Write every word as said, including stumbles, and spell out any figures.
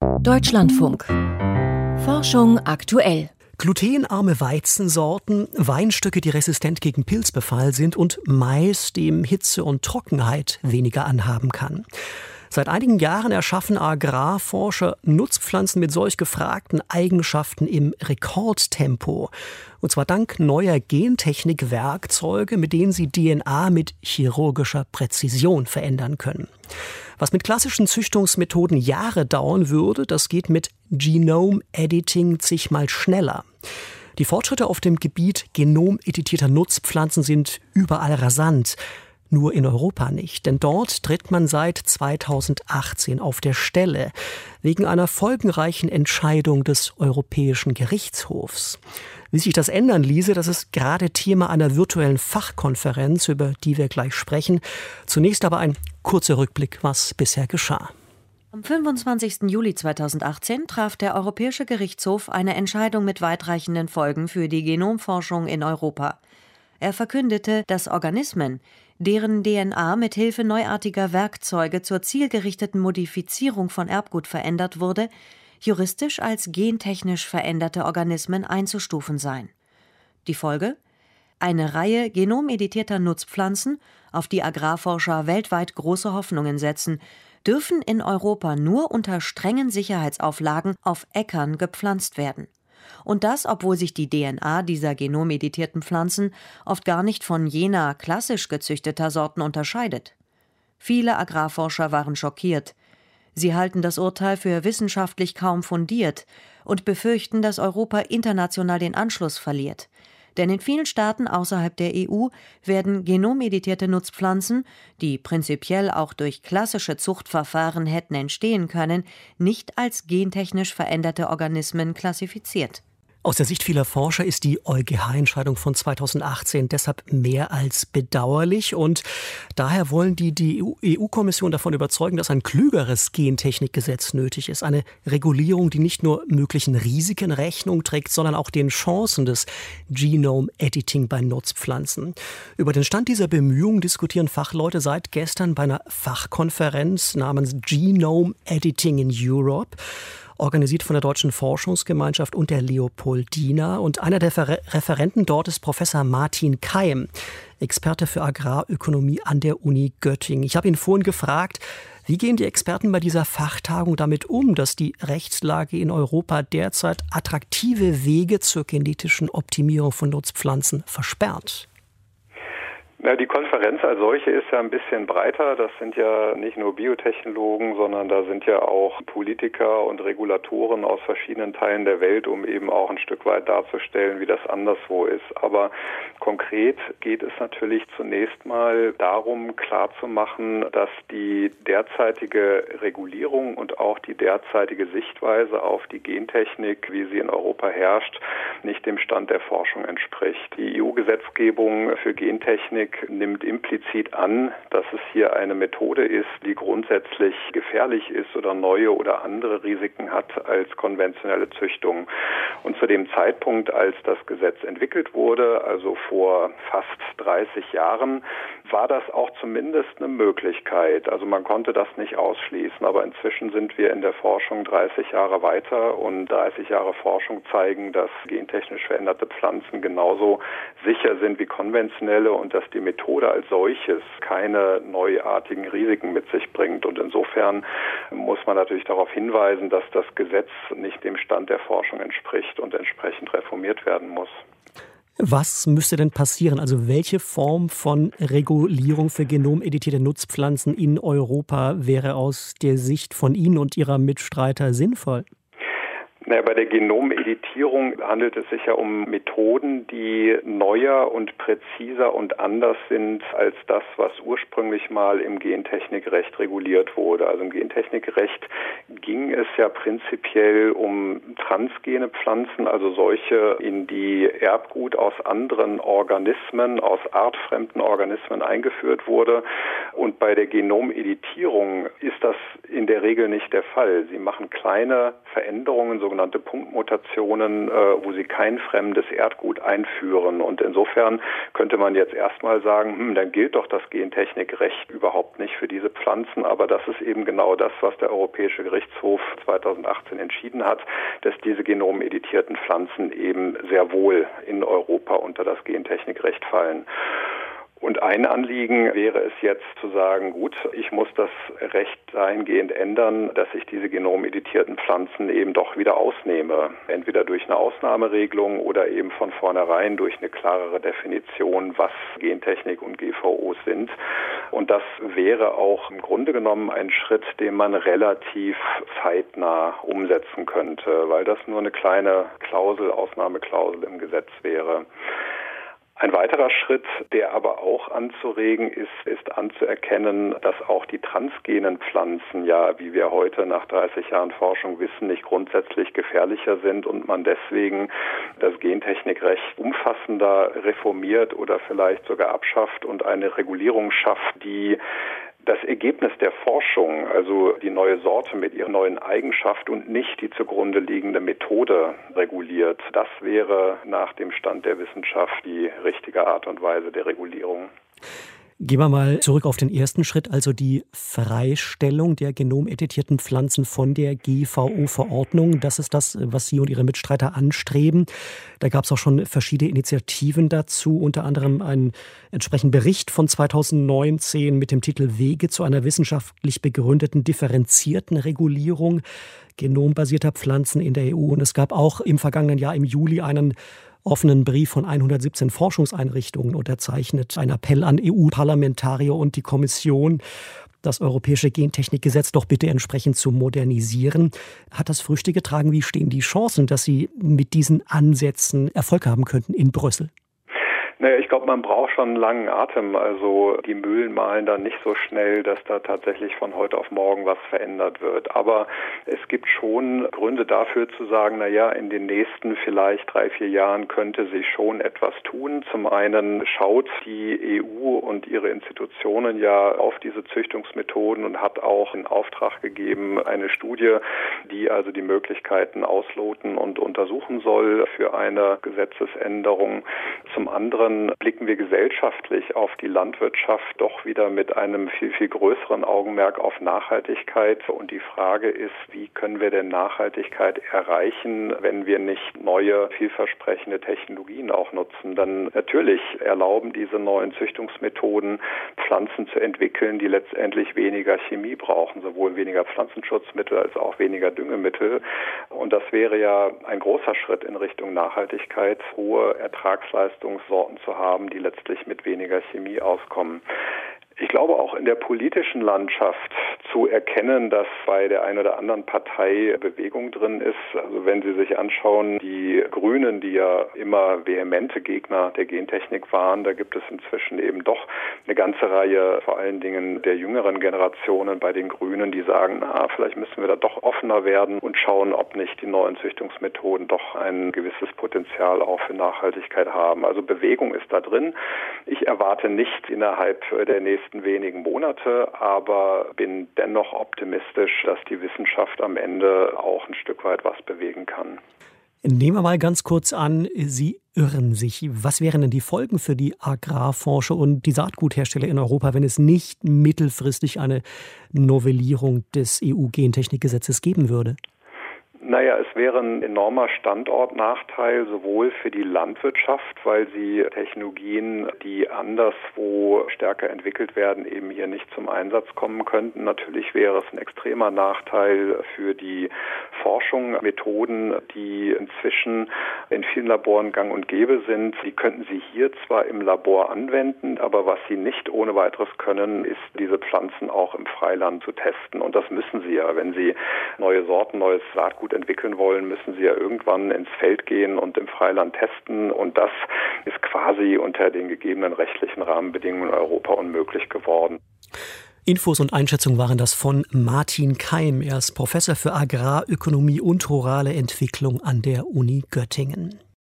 Deutschlandfunk. Forschung aktuell. Glutenarme Weizensorten, Weinstöcke, die resistent gegen Pilzbefall sind und Mais, dem Hitze und Trockenheit weniger anhaben kann. Seit einigen Jahren erschaffen Agrarforscher Nutzpflanzen mit solch gefragten Eigenschaften im Rekordtempo. Und zwar dank neuer Gentechnik-Werkzeuge, mit denen sie D N A mit chirurgischer Präzision verändern können. Was mit klassischen Züchtungsmethoden Jahre dauern würde, das geht mit Genome Editing zigmal schneller. Die Fortschritte auf dem Gebiet genomeditierter Nutzpflanzen sind überall rasant. Nur in Europa nicht, denn dort tritt man seit zweitausendachtzehn auf der Stelle, wegen einer folgenreichen Entscheidung des Europäischen Gerichtshofs. Wie sich das ändern ließe, das ist gerade Thema einer virtuellen Fachkonferenz, über die wir gleich sprechen. Zunächst aber ein kurzer Rückblick, was bisher geschah. Am fünfundzwanzigsten Juli zweitausendachtzehn traf der Europäische Gerichtshof eine Entscheidung mit weitreichenden Folgen für die Genomforschung in Europa. Er verkündete, dass Organismen, deren D N A mit Hilfe neuartiger Werkzeuge zur zielgerichteten Modifizierung von Erbgut verändert wurde, juristisch als gentechnisch veränderte Organismen einzustufen seien. Die Folge? Eine Reihe genomeditierter Nutzpflanzen, auf die Agrarforscher weltweit große Hoffnungen setzen, dürfen in Europa nur unter strengen Sicherheitsauflagen auf Äckern gepflanzt werden. Und das, obwohl sich die D N A dieser genomeditierten Pflanzen oft gar nicht von jener klassisch gezüchteter Sorten unterscheidet. Viele Agrarforscher waren schockiert. Sie halten das Urteil für wissenschaftlich kaum fundiert und befürchten, dass Europa international den Anschluss verliert. Denn in vielen Staaten außerhalb der E U werden genomeditierte Nutzpflanzen, die prinzipiell auch durch klassische Zuchtverfahren hätten entstehen können, nicht als gentechnisch veränderte Organismen klassifiziert. Aus der Sicht vieler Forscher ist die EuGH-Entscheidung von zweitausendachtzehn deshalb mehr als bedauerlich. Und daher wollen die die E U-Kommission davon überzeugen, dass ein klügeres Gentechnikgesetz nötig ist. Eine Regulierung, die nicht nur möglichen Risiken Rechnung trägt, sondern auch den Chancen des Genome-Editing bei Nutzpflanzen. Über den Stand dieser Bemühungen diskutieren Fachleute seit gestern bei einer Fachkonferenz namens Genome Editing in Europe, organisiert von der Deutschen Forschungsgemeinschaft und der Leopoldina. Und einer der Ver- Referenten dort ist Professor Martin Keim, Experte für Agrarökonomie an der Uni Göttingen. Ich habe ihn vorhin gefragt, wie gehen die Experten bei dieser Fachtagung damit um, dass die Rechtslage in Europa derzeit attraktive Wege zur genetischen Optimierung von Nutzpflanzen versperrt? Ja, die Konferenz als solche ist ja ein bisschen breiter. Das sind ja nicht nur Biotechnologen, sondern da sind ja auch Politiker und Regulatoren aus verschiedenen Teilen der Welt, um eben auch ein Stück weit darzustellen, wie das anderswo ist. Aber konkret geht es natürlich zunächst mal darum, klarzumachen, dass die derzeitige Regulierung und auch die derzeitige Sichtweise auf die Gentechnik, wie sie in Europa herrscht, nicht dem Stand der Forschung entspricht. Die E U-Gesetzgebung für Gentechnik nimmt implizit an, dass es hier eine Methode ist, die grundsätzlich gefährlich ist oder neue oder andere Risiken hat als konventionelle Züchtung. Und zu dem Zeitpunkt, als das Gesetz entwickelt wurde, also vor fast dreißig Jahren, war das auch zumindest eine Möglichkeit. Also man konnte das nicht ausschließen, aber inzwischen sind wir in der Forschung dreißig Jahre weiter und dreißig Jahre Forschung zeigen, dass gentechnisch veränderte Pflanzen genauso sicher sind wie konventionelle und dass die Methode als solches keine neuartigen Risiken mit sich bringt. Und insofern muss man natürlich darauf hinweisen, dass das Gesetz nicht dem Stand der Forschung entspricht und entsprechend reformiert werden muss. Was müsste denn passieren? Also welche Form von Regulierung für genomeditierte Nutzpflanzen in Europa wäre aus der Sicht von Ihnen und Ihrer Mitstreiter sinnvoll? Naja, bei der Genomeditierung handelt es sich ja um Methoden, die neuer und präziser und anders sind als das, was ursprünglich mal im Gentechnikrecht reguliert wurde. Also im Gentechnikrecht ging es ja prinzipiell um transgene Pflanzen, also solche, in die Erbgut aus anderen Organismen, aus artfremden Organismen eingeführt wurde. Und bei der Genomeditierung ist das in der Regel nicht der Fall. Sie machen kleine Veränderungen, sogenannte sogenannte Punktmutationen, wo sie kein fremdes Erdgut einführen. Und insofern könnte man jetzt erstmal sagen, hm, dann gilt doch das Gentechnikrecht überhaupt nicht für diese Pflanzen. Aber das ist eben genau das, was der Europäische Gerichtshof zweitausendachtzehn entschieden hat, dass diese genomeditierten Pflanzen eben sehr wohl in Europa unter das Gentechnikrecht fallen. Und ein Anliegen wäre es jetzt zu sagen, gut, ich muss das Recht dahingehend ändern, dass ich diese genomeditierten Pflanzen eben doch wieder ausnehme. Entweder durch eine Ausnahmeregelung oder eben von vornherein durch eine klarere Definition, was Gentechnik und G V Os sind. Und das wäre auch im Grunde genommen ein Schritt, den man relativ zeitnah umsetzen könnte, weil das nur eine kleine Klausel, Ausnahmeklausel im Gesetz wäre. Ein weiterer Schritt, der aber auch anzuregen ist, ist anzuerkennen, dass auch die transgenen Pflanzen ja, wie wir heute nach dreißig Jahren Forschung wissen, nicht grundsätzlich gefährlicher sind und man deswegen das Gentechnikrecht umfassender reformiert oder vielleicht sogar abschafft und eine Regulierung schafft, die das Ergebnis der Forschung, also die neue Sorte mit ihrer neuen Eigenschaft und nicht die zugrunde liegende Methode reguliert. Das wäre nach dem Stand der Wissenschaft die richtige Art und Weise der Regulierung. Gehen wir mal zurück auf den ersten Schritt, also die Freistellung der genomeditierten Pflanzen von der G V O-Verordnung. Das ist das, was Sie und Ihre Mitstreiter anstreben. Da gab es auch schon verschiedene Initiativen dazu, unter anderem einen entsprechenden Bericht von zweitausendneunzehn mit dem Titel Wege zu einer wissenschaftlich begründeten, differenzierten Regulierung genombasierter Pflanzen in der E U. Und es gab auch im vergangenen Jahr im Juli einen offenen Brief von hundertsiebzehn Forschungseinrichtungen unterzeichnet. Ein Appell an E U-Parlamentarier und die Kommission, das europäische Gentechnikgesetz doch bitte entsprechend zu modernisieren. Hat das Früchte getragen? Wie stehen die Chancen, dass Sie mit diesen Ansätzen Erfolg haben könnten in Brüssel? Naja, ich glaube, man braucht schon einen langen Atem. Also die Mühlen mahlen da nicht so schnell, dass da tatsächlich von heute auf morgen was verändert wird. Aber es gibt schon Gründe dafür zu sagen, naja, in den nächsten vielleicht drei, vier Jahren könnte sich schon etwas tun. Zum einen schaut die E U und ihre Institutionen ja auf diese Züchtungsmethoden und hat auch in Auftrag gegeben eine Studie, die also die Möglichkeiten ausloten und untersuchen soll für eine Gesetzesänderung. Zum anderen blicken wir gesellschaftlich auf die Landwirtschaft doch wieder mit einem viel, viel größeren Augenmerk auf Nachhaltigkeit. Und die Frage ist, wie können wir denn Nachhaltigkeit erreichen, wenn wir nicht neue, vielversprechende Technologien auch nutzen? Dann natürlich erlauben diese neuen Züchtungsmethoden, Pflanzen zu entwickeln, die letztendlich weniger Chemie brauchen, sowohl weniger Pflanzenschutzmittel als auch weniger Düngemittel. Und das wäre ja ein großer Schritt in Richtung Nachhaltigkeit, hohe Ertragsleistungssorten zu haben, die letztlich mit weniger Chemie auskommen. Ich glaube auch in der politischen Landschaft zu erkennen, dass bei der einen oder anderen Partei Bewegung drin ist. Also wenn Sie sich anschauen, die Grünen, die ja immer vehemente Gegner der Gentechnik waren, da gibt es inzwischen eben doch eine ganze Reihe, vor allen Dingen der jüngeren Generationen bei den Grünen, die sagen, na, vielleicht müssen wir da doch offener werden und schauen, ob nicht die neuen Züchtungsmethoden doch ein gewisses Potenzial auch für Nachhaltigkeit haben. Also Bewegung ist da drin. Ich erwarte nicht innerhalb der nächsten wenigen Monate, aber bin dennoch optimistisch, dass die Wissenschaft am Ende auch ein Stück weit was bewegen kann. Nehmen wir mal ganz kurz an, Sie irren sich. Was wären denn die Folgen für die Agrarforscher und die Saatguthersteller in Europa, wenn es nicht mittelfristig eine Novellierung des E U-Gentechnikgesetzes geben würde? Naja, es wäre ein enormer Standortnachteil, sowohl für die Landwirtschaft, weil sie Technologien, die anderswo stärker entwickelt werden, eben hier nicht zum Einsatz kommen könnten. Natürlich wäre es ein extremer Nachteil für die Forschung. Methoden, die inzwischen in vielen Laboren gang und gäbe sind, die könnten sie hier zwar im Labor anwenden, aber was sie nicht ohne weiteres können, ist, diese Pflanzen auch im Freiland zu testen. Und das müssen sie ja. Wenn sie neue Sorten, neues Saatgut entwickeln wollen, müssen sie ja irgendwann ins Feld gehen und im Freiland testen. Und das ist quasi unter den gegebenen rechtlichen Rahmenbedingungen in Europa unmöglich geworden. Infos und Einschätzungen waren das von Martin Keim. Er ist Professor für Agrarökonomie und rurale Entwicklung an der Uni Göttingen.